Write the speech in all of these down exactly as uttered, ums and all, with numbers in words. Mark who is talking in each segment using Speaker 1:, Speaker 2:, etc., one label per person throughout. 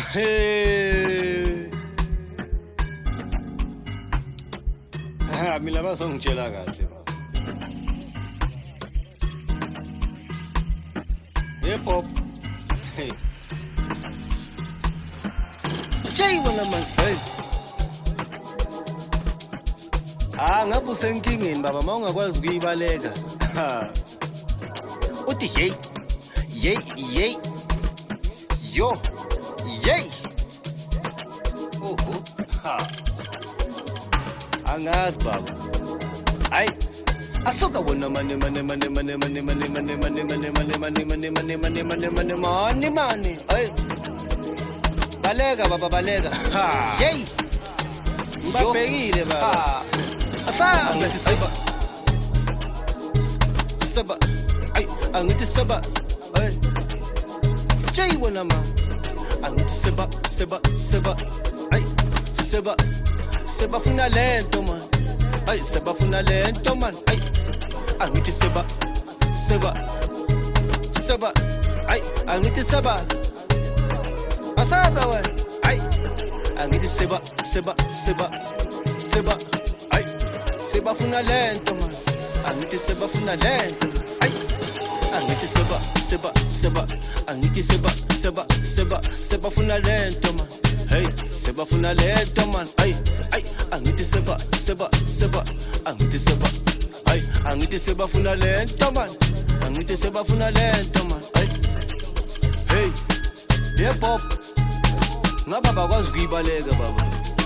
Speaker 1: Hey. Ha mina bazongitshela kahle baba. Hey pop. Hey. Jay wena man. Hey. Ah ngabe usenkingeni baba mawungakwazi ukuyibaleka. Ha. Uthi hey. Yey yey. Yo. Yey. Oh. Ha. Angazi baba. Ay. Asuka wona mane mane mane mane mane mane mane mane mane mane mane mane mane mane mane mane mane mane. Ay. Balega baba balega. Yey. Mbabhekile baba. Asa ngathi seba. Seba. Ay, angithi seba. Ay. Jay wona ma. Angithi seba seba seba. Ay. Seba. Seba funa lento man. Ay, seba funa lento man. Ay. Angithi seba. Seba. Seba. Ay, angithi seba. Asaba we. Ay. Angithi seba seba seba. Seba. Ay. Seba funa lento man. Angithi seba funa lento. Ay. Angithi seba seba seba. Angithi seba seba seba. Seba funa lento man. Hey, seba funa lento man. Ay. Ay. Angithi seba seba seba. Angithi seba. Ay. Angithi seba funa lento man. Angithi seba funa lento man. Ay. Hey. Yeah pop. Ngaba bakwazi ukuyibaleka baba.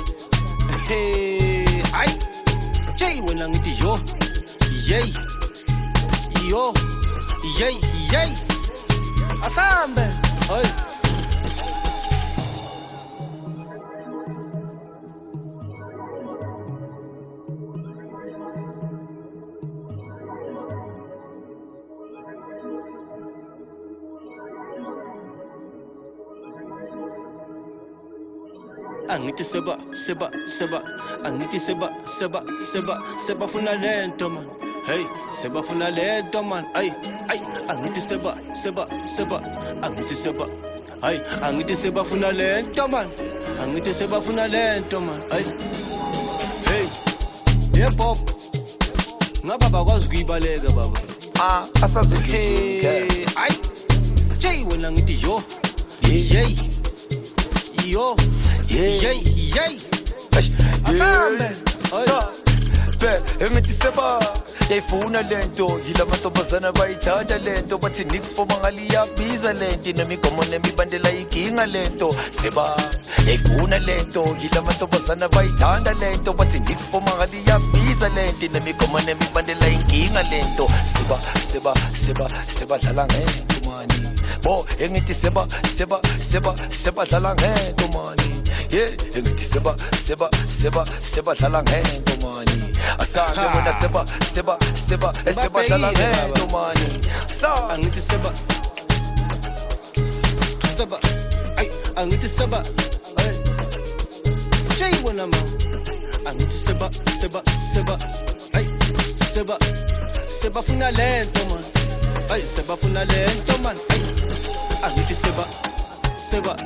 Speaker 1: Hey. Ay. Jay wena ngithi yo. Yey. Yo. Yey, yey. Asambe. Ay. Angithi seba seba seba. Angithi seba seba seba. Seba funa lento man. Hey, seba funa lento man. Ay, ay. Angithi seba seba seba. Angithi seba. Ay, angithi seba funa lento man. Angithi seba funa lento man. Ay. Hey. Yeah pop. Ngaba bakwazi ukuyibaleka baba.
Speaker 2: Ah, asazugijika.
Speaker 1: Ay. Jay wena ngithi yo. Yey. Yo. Yey, yey. Asambe.
Speaker 2: So, be, emithi seba. Yayifuna lento, yila mantombazana bayithanda lento. Bathi nix for mangali yabiza lento. Nemigomo nemibandela inkinga lento. Seba, yayifuna lento, yila mantombazana bayithanda lento. Bathi nix for mangali yabiza lento. Nemigomo nemibandela inkinga lento. Seba, seba, seba, seba dlala ngento mani. Bo, engithi seba, seba, seba, seba dlala ngento mani. Yeah, engithi seba, seba, seba, seba dlala ngento mani. Asange wena seba, seba, seba, seba dlala ngento mani. Sa,
Speaker 1: angithi seba. Seba. Ay, angithi seba. Ay. Jay wena ma. Angithi seba, seba, seba. Ay, seba. Seba funa lento man. Ay, seba funa lento man. Ay. Angithi seba. Seba.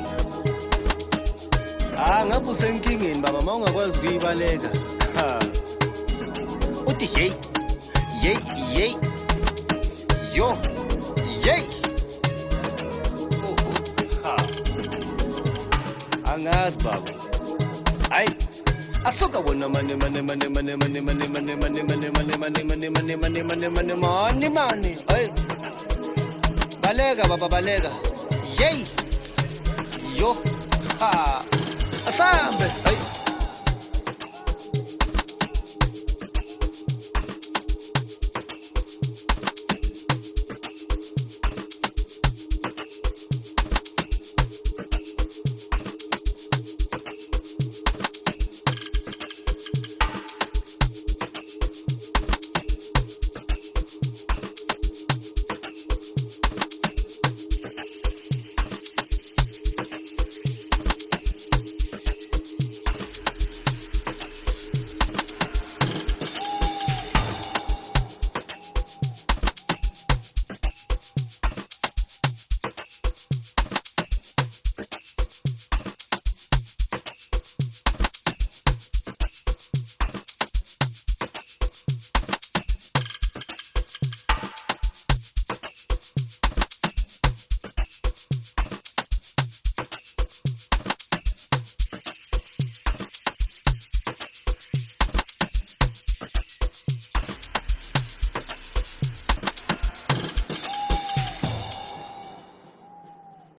Speaker 1: Ah ngabe usenkingeni baba mawungakwazi ukuyibaleka. Ha. Uthi hey. Yey, yey. Yo. Yey. Oh. Ha. Angazi baba. Ay. Asuka wona mane mane mane mane mane mane mane mane mane mane mane mane mane mane mane mane mane mane. Ay. Balega baba balega. Yey. Yo. Ha. Asambe. Ay.